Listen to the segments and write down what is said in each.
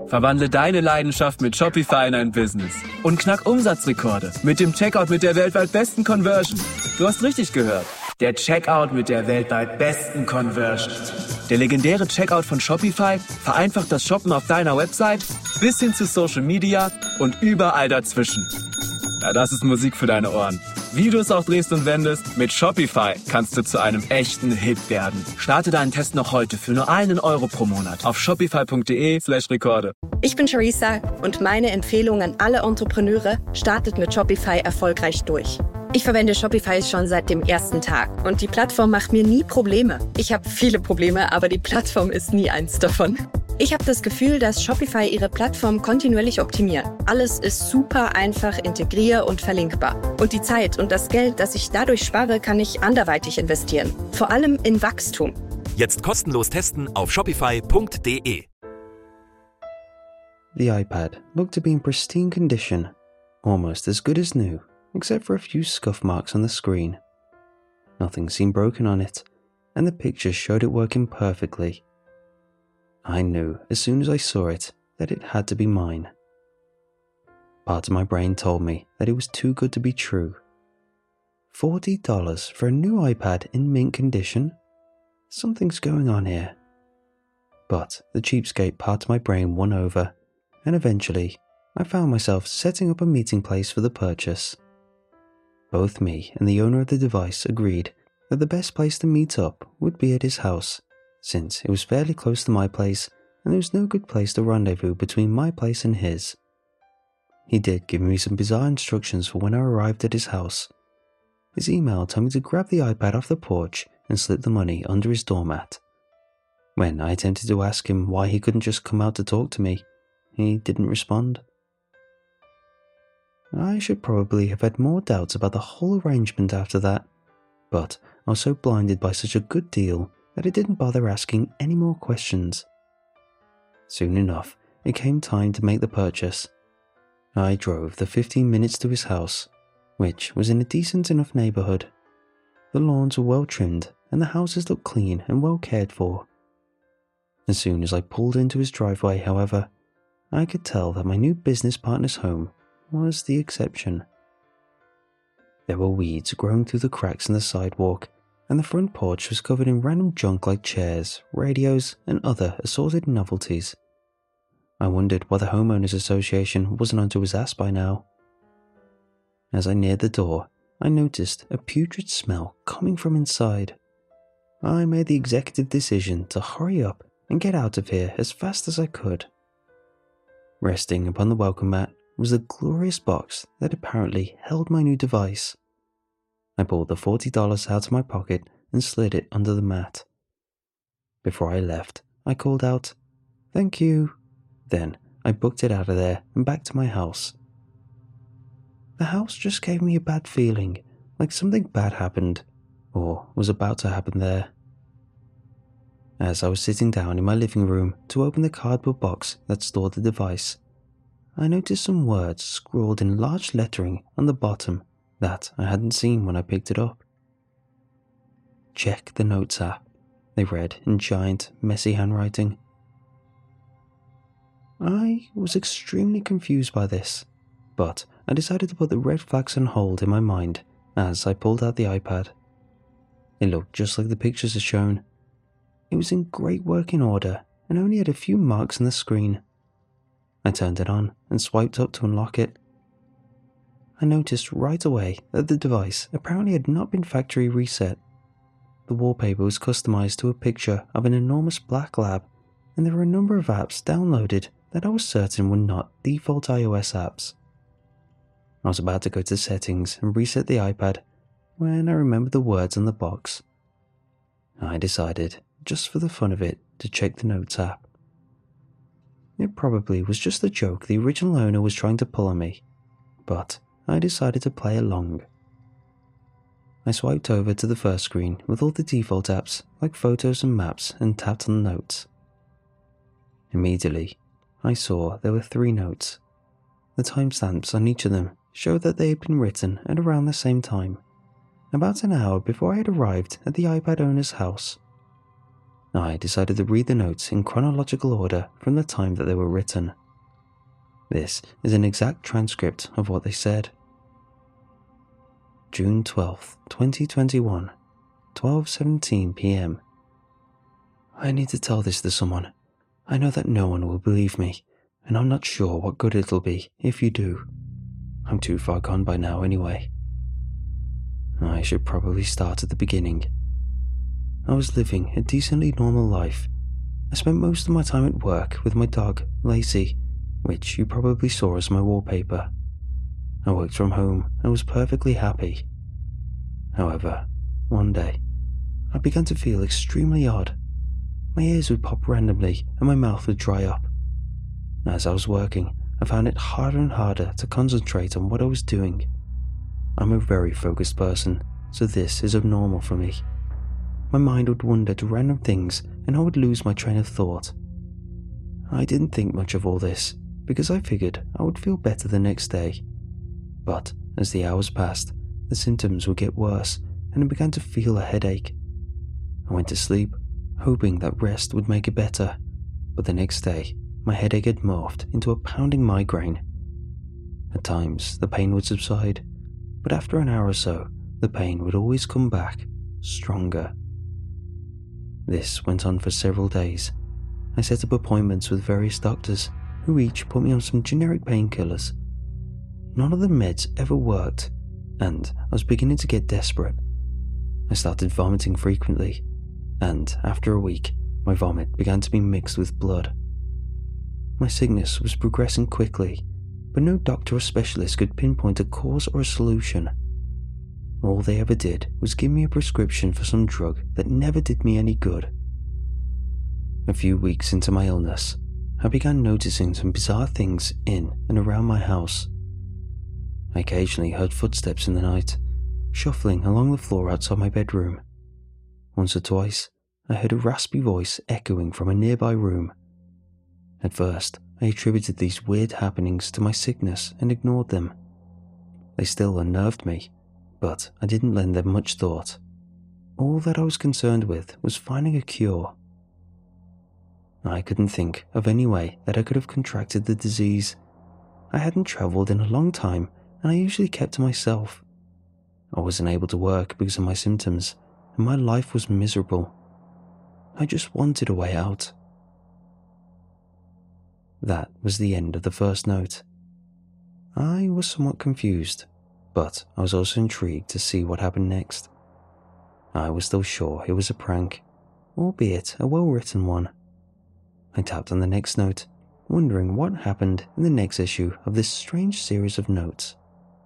Verwandle deine Leidenschaft mit Shopify in ein Business und knack Umsatzrekorde mit dem Checkout mit der weltweit besten Conversion. Du hast richtig gehört. Der Checkout mit der weltweit besten Conversion. Der legendäre Checkout von Shopify vereinfacht das Shoppen auf deiner Website bis hin zu Social Media und überall dazwischen. Ja, das ist Musik für deine Ohren. Wie du es auch drehst und wendest, mit Shopify kannst du zu einem echten Hit werden. Starte deinen Test noch heute für nur €1 pro Monat auf shopify.de/Rekorde. Ich bin Charissa und meine Empfehlung an alle Entrepreneure: startet mit Shopify erfolgreich durch. Ich verwende Shopify schon seit dem ersten Tag und die Plattform macht mir nie Probleme. Ich habe viele Probleme, aber die Plattform ist nie eins davon. Ich habe das Gefühl, dass Shopify ihre Plattform kontinuierlich optimiert. Alles ist super einfach integrier- und verlinkbar. Und die Zeit und das Geld, das ich dadurch spare, kann ich anderweitig investieren. Vor allem in Wachstum. Jetzt kostenlos testen auf shopify.de. The iPad looked to be in pristine condition, almost as good as new, except for a few scuff marks on the screen. Nothing seemed broken on it, and the pictures showed it working perfectly. I knew as soon as I saw it that it had to be mine. Part of my brain told me that it was too good to be true. $40 for a new iPad in mint condition? Something's going on here. But the cheapskate part of my brain won over, and eventually I found myself setting up a meeting place for the purchase. Both me and the owner of the device agreed that the best place to meet up would be at his house, since it was fairly close to my place and there was no good place to rendezvous between my place and his. He did give me some bizarre instructions for when I arrived at his house. His email told me to grab the iPad off the porch and slip the money under his doormat. When I attempted to ask him why he couldn't just come out to talk to me, he didn't respond. I should probably have had more doubts about the whole arrangement after that, but I was so blinded by such a good deal that I didn't bother asking any more questions. Soon enough, it came time to make the purchase. I drove the 15 minutes to his house, which was in a decent enough neighborhood. The lawns were well trimmed and the houses looked clean and well cared for. As soon as I pulled into his driveway, however, I could tell that my new business partner's home was the exception. There were weeds growing through the cracks in the sidewalk, and the front porch was covered in random junk like chairs, radios, and other assorted novelties. I wondered why the homeowners association wasn't onto his ass by now. As I neared the door, I noticed a putrid smell coming from inside. I made the executive decision to hurry up and get out of here as fast as I could. Resting upon the welcome mat was a glorious box that apparently held my new device. I pulled the $40 out of my pocket and slid it under the mat. Before I left, I called out, "Thank you." Then I booked it out of there and back to my house. The house just gave me a bad feeling, like something bad happened, or was about to happen there. As I was sitting down in my living room to open the cardboard box that stored the device, I noticed some words scrawled in large lettering on the bottom that I hadn't seen when I picked it up. "Check the Notes app," they read in giant, messy handwriting. I was extremely confused by this, but I decided to put the red flags on hold in my mind as I pulled out the iPad. It looked just like the pictures had shown. It was in great working order and only had a few marks on the screen. I turned it on and swiped up to unlock it. I noticed right away that the device apparently had not been factory reset. The wallpaper was customized to a picture of an enormous black lab, and there were a number of apps downloaded that I was certain were not default iOS apps. I was about to go to settings and reset the iPad when I remembered the words on the box. I decided, just for the fun of it, to check the Notes app. It probably was just a joke the original owner was trying to pull on me, but I decided to play along. I swiped over to the first screen with all the default apps like photos and maps and tapped on Notes. Immediately, I saw there were 3 notes. The timestamps on each of them showed that they had been written at around the same time, about an hour before I had arrived at the iPad owner's house. I decided to read the notes in chronological order from the time that they were written. This is an exact transcript of what they said. June 12th, 2021, 12:17 p.m. I need to tell this to someone. I know that no one will believe me, and I'm not sure what good it'll be if you do. I'm too far gone by now anyway. I should probably start at the beginning. I was living a decently normal life. I spent most of my time at work with my dog, Lacey, which you probably saw as my wallpaper. I worked from home and was perfectly happy. However, one day, I began to feel extremely odd. My ears would pop randomly and my mouth would dry up. As I was working, I found it harder and harder to concentrate on what I was doing. I'm a very focused person, so this is abnormal for me. My mind would wander to random things and I would lose my train of thought. I didn't think much of all this because I figured I would feel better the next day. But as the hours passed, the symptoms would get worse and I began to feel a headache. I went to sleep, hoping that rest would make it better, but the next day, my headache had morphed into a pounding migraine. At times, the pain would subside, but after an hour or so, the pain would always come back, stronger. This went on for several days. I set up appointments with various doctors, who each put me on some generic painkillers. None of the meds ever worked, and I was beginning to get desperate. I started vomiting frequently, and after a week, my vomit began to be mixed with blood. My sickness was progressing quickly, but no doctor or specialist could pinpoint a cause or a solution. All they ever did was give me a prescription for some drug that never did me any good. A few weeks into my illness, I began noticing some bizarre things in and around my house. I occasionally heard footsteps in the night, shuffling along the floor outside my bedroom. Once or twice, I heard a raspy voice echoing from a nearby room. At first, I attributed these weird happenings to my sickness and ignored them. They still unnerved me, but I didn't lend them much thought. All that I was concerned with was finding a cure. I couldn't think of any way that I could have contracted the disease. I hadn't travelled in a long time, and I usually kept to myself. I wasn't able to work because of my symptoms, and my life was miserable. I just wanted a way out. That was the end of the first note. I was somewhat confused, but I was also intrigued to see what happened next. I was still sure it was a prank, albeit a well-written one. I tapped on the next note, wondering what happened in the next issue of this strange series of notes.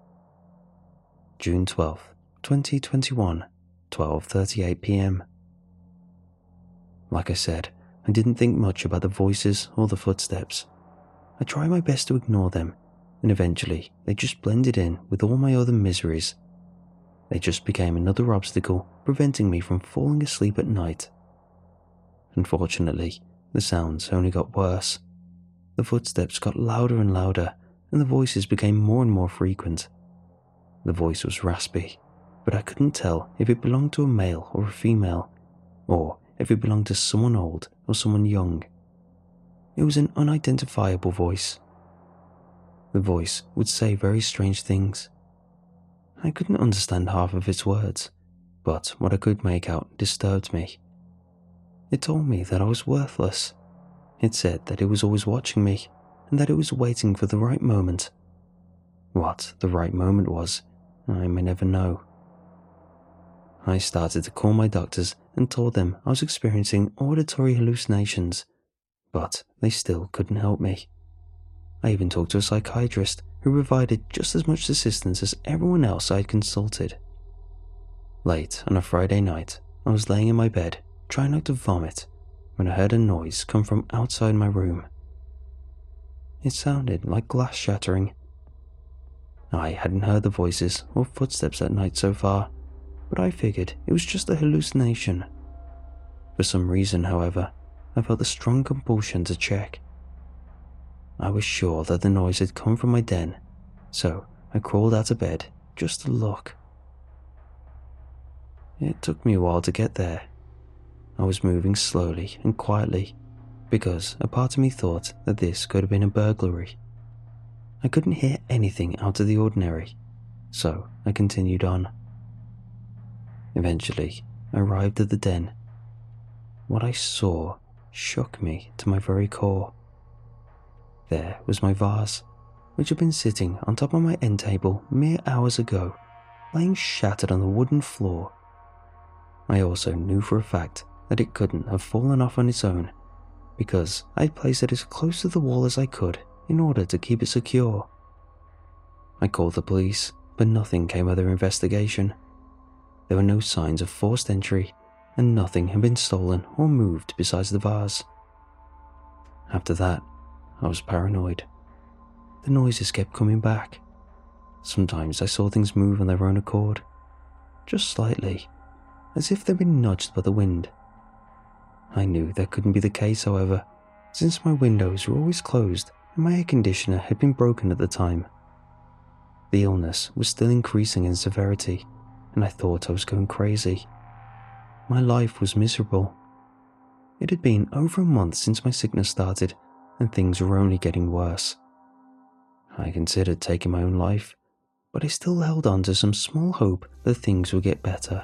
June 12th, 2021, 12:38 p.m. Like I said, I didn't think much about the voices or the footsteps. I tried my best to ignore them, and eventually they just blended in with all my other miseries. They just became another obstacle preventing me from falling asleep at night. Unfortunately, the sounds only got worse. The footsteps got louder and louder, and the voices became more and more frequent. The voice was raspy, but I couldn't tell if it belonged to a male or a female, or if it belonged to someone old or someone young. It was an unidentifiable voice. The voice would say very strange things. I couldn't understand half of its words, but what I could make out disturbed me. It told me that I was worthless. It said that it was always watching me, and that it was waiting for the right moment. What the right moment was, I may never know. I started to call my doctors and told them I was experiencing auditory hallucinations, but they still couldn't help me. I even talked to a psychiatrist who provided just as much assistance as everyone else I had consulted. Late on a Friday night, I was laying in my bed, trying not to vomit, when I heard a noise come from outside my room. It sounded like glass shattering. I hadn't heard the voices or footsteps that night so far, but I figured it was just a hallucination. For some reason, however, I felt a strong compulsion to check. I was sure that the noise had come from my den, so I crawled out of bed just to look. It took me a while to get there. I was moving slowly and quietly because a part of me thought that this could have been a burglary. I couldn't hear anything out of the ordinary, so I continued on. Eventually, I arrived at the den. What I saw shook me to my very core. There was my vase, which had been sitting on top of my end table mere hours ago, laying shattered on the wooden floor. I also knew for a fact that it couldn't have fallen off on its own, because I'd placed it as close to the wall as I could in order to keep it secure. I called the police, but nothing came of their investigation. There were no signs of forced entry, and nothing had been stolen or moved besides the vase. After that, I was paranoid. The noises kept coming back. Sometimes I saw things move on their own accord, just slightly, as if they'd been nudged by the wind. I knew that couldn't be the case, however, since my windows were always closed and my air conditioner had been broken at the time. The illness was still increasing in severity, and I thought I was going crazy. My life was miserable. It had been over a month since my sickness started, and things were only getting worse. I considered taking my own life, but I still held on to some small hope that things would get better.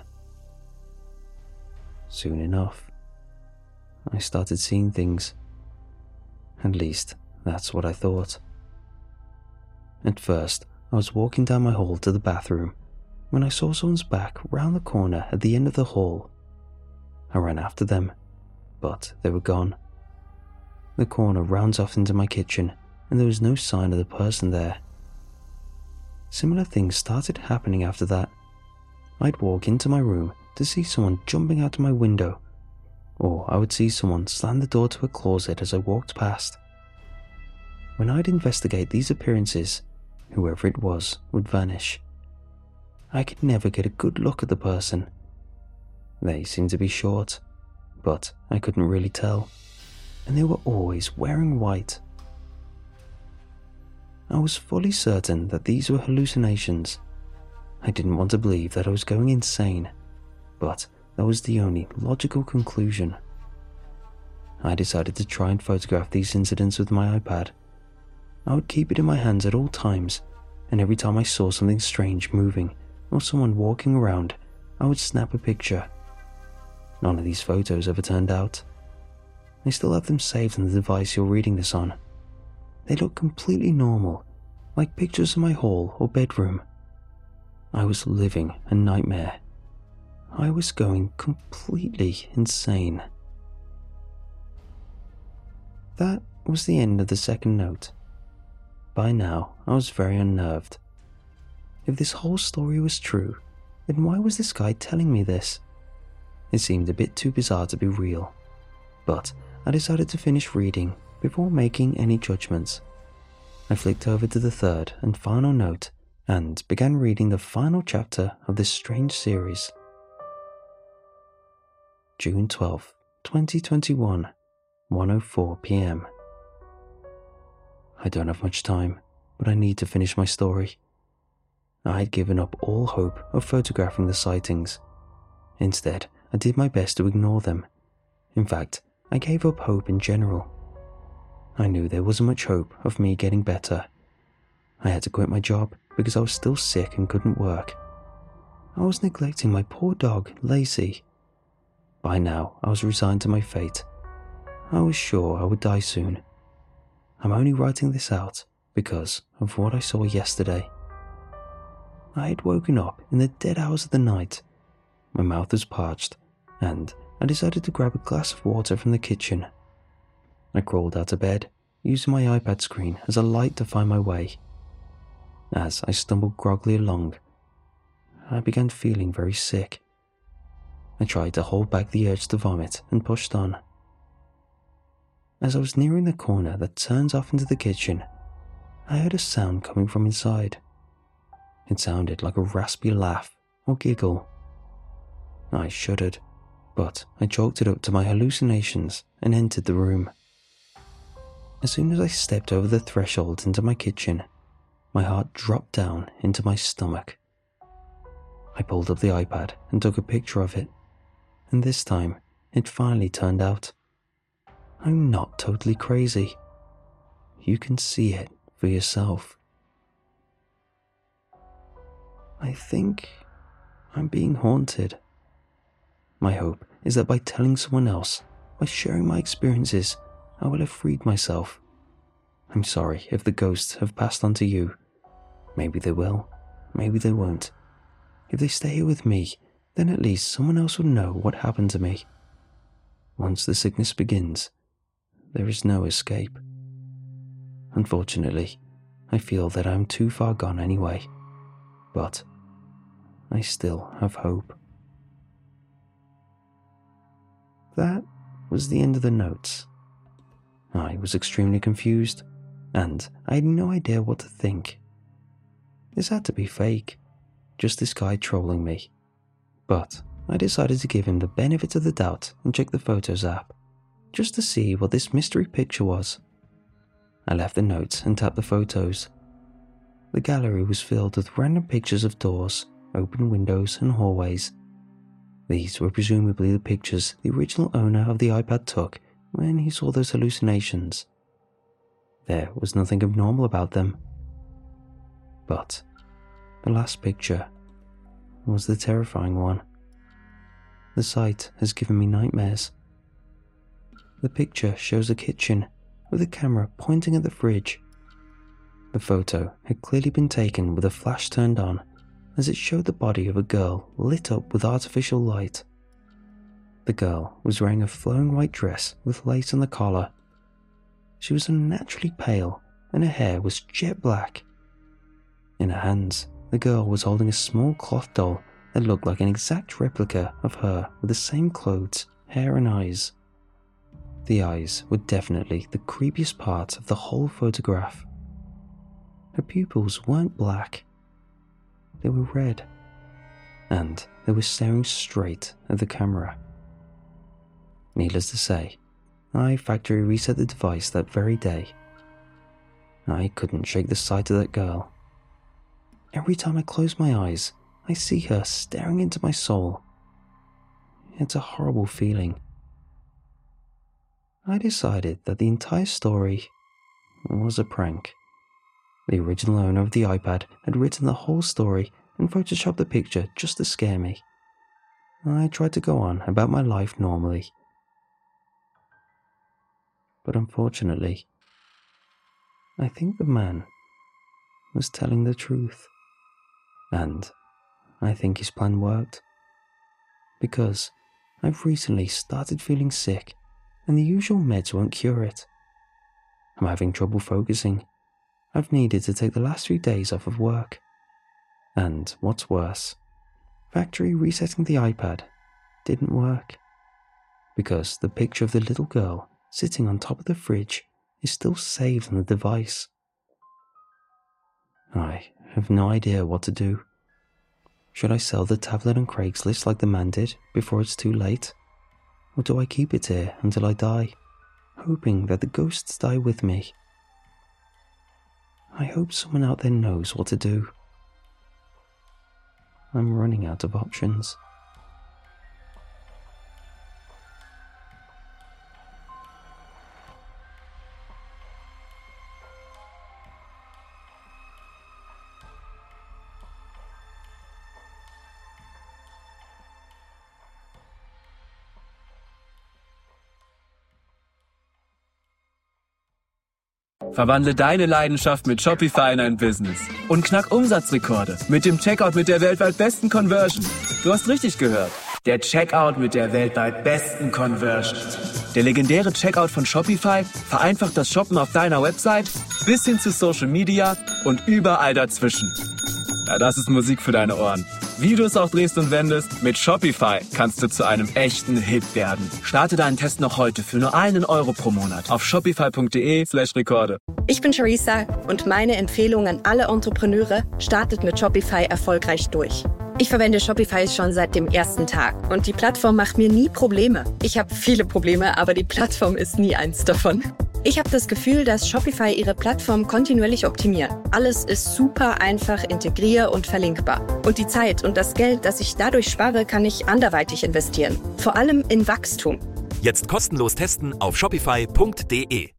Soon enough, I started seeing things. At least, that's what I thought. At first, I was walking down my hall to the bathroom when I saw someone's back round the corner at the end of the hall. I ran after them, but they were gone. The corner rounds off into my kitchen, and there was no sign of the person there. Similar things started happening after that. I'd walk into my room to see someone jumping out of my window, or I would see someone slam the door to a closet as I walked past. When I'd investigate these appearances, whoever it was would vanish. I could never get a good look at the person. They seemed to be short, but I couldn't really tell, and they were always wearing white. I was fully certain that these were hallucinations. I didn't want to believe that I was going insane, but that was the only logical conclusion. I decided to try and photograph these incidents with my iPad. I would keep it in my hands at all times, and every time I saw something strange moving or someone walking around, I would snap a picture. None of these photos ever turned out. I still have them saved on the device you're reading this on. They look completely normal, like pictures of my hall or bedroom. I was living a nightmare. I was going completely insane. That was the end of the second note. By now, I was very unnerved. If this whole story was true, then why was this guy telling me this? It seemed a bit too bizarre to be real, but I decided to finish reading before making any judgments. I flicked over to the third and final note and began reading the final chapter of this strange series. June 12th, 2021, 1:04 p.m. I don't have much time, but I need to finish my story. I had given up all hope of photographing the sightings. Instead, I did my best to ignore them. In fact, I gave up hope in general. I knew there wasn't much hope of me getting better. I had to quit my job because I was still sick and couldn't work. I was neglecting my poor dog, Lacey. By now, I was resigned to my fate. I was sure I would die soon. I'm only writing this out because of what I saw yesterday. I had woken up in the dead hours of the night. My mouth was parched, and I decided to grab a glass of water from the kitchen. I crawled out of bed, using my iPad screen as a light to find my way. As I stumbled groggily along, I began feeling very sick. I tried to hold back the urge to vomit and pushed on. As I was nearing the corner that turns off into the kitchen, I heard a sound coming from inside. It sounded like a raspy laugh or giggle. I shuddered, but I chalked it up to my hallucinations and entered the room. As soon as I stepped over the threshold into my kitchen, my heart dropped down into my stomach. I pulled up the iPad and took a picture of it, and this time it finally turned out. I'm not totally crazy. You can see it for yourself. I think I'm being haunted. My hope is that by telling someone else, by sharing my experiences, I will have freed myself. I'm sorry if the ghosts have passed on to you. Maybe they will, maybe they won't. If they stay here with me, then at least someone else will know what happened to me. Once the sickness begins, there is no escape. Unfortunately, I feel that I'm too far gone anyway, but I still have hope. That was the end of the notes. I was extremely confused, and I had no idea what to think. This had to be fake, just this guy trolling me. But I decided to give him the benefit of the doubt and check the Photos app, just to see what this mystery picture was. I left the notes and tapped the photos. The gallery was filled with random pictures of doors, open windows and hallways. These were presumably the pictures the original owner of the iPad took when he saw those hallucinations. There was nothing abnormal about them. But the last picture was the terrifying one. The sight has given me nightmares. The picture shows a kitchen with a camera pointing at the fridge. The photo had clearly been taken with a flash turned on, as it showed the body of a girl lit up with artificial light. The girl was wearing a flowing white dress with lace on the collar. She was unnaturally pale and her hair was jet black. In her hands, the girl was holding a small cloth doll that looked like an exact replica of her with the same clothes, hair and eyes. The eyes were definitely the creepiest part of the whole photograph. Her pupils weren't black. They were red, and they were staring straight at the camera. Needless to say, I factory reset the device that very day. I couldn't shake the sight of that girl. Every time I close my eyes, I see her staring into my soul. It's a horrible feeling. I decided that the entire story was a prank. The original owner of the iPad had written the whole story and photoshopped the picture just to scare me. I tried to go on about my life normally. But unfortunately, I think the man was telling the truth. And I think his plan worked. Because I've recently started feeling sick and the usual meds won't cure it. I'm having trouble focusing. I've needed to take the last 3 days off of work. And what's worse, factory resetting the iPad didn't work. Because the picture of the little girl sitting on top of the fridge is still saved on the device. I have no idea what to do. Should I sell the tablet on Craigslist like the man did before it's too late? Or do I keep it here until I die, hoping that the ghosts die with me? I hope someone out there knows what to do. I'm running out of options. Verwandle deine Leidenschaft mit Shopify in ein Business und knack Umsatzrekorde mit dem Checkout mit der weltweit besten Conversion. Du hast richtig gehört. Der Checkout mit der weltweit besten Conversion. Der legendäre Checkout von Shopify vereinfacht das Shoppen auf deiner Website bis hin zu Social Media und überall dazwischen. Ja, das ist Musik für deine Ohren. Wie du es auch drehst und wendest, mit Shopify kannst du zu einem echten Hit werden. Starte deinen Test noch heute für nur €1 pro Monat auf shopify.de/Rekorde. Ich bin Charissa und meine Empfehlung an alle Entrepreneure: startet mit Shopify erfolgreich durch. Ich verwende Shopify schon seit dem ersten Tag und die Plattform macht mir nie Probleme. Ich habe viele Probleme, aber die Plattform ist nie eins davon. Ich habe das Gefühl, dass Shopify ihre Plattform kontinuierlich optimiert. Alles ist super einfach, integrier- und verlinkbar. Und die Zeit und das Geld, das ich dadurch spare, kann ich anderweitig investieren. Vor allem in Wachstum. Jetzt kostenlos testen auf shopify.de.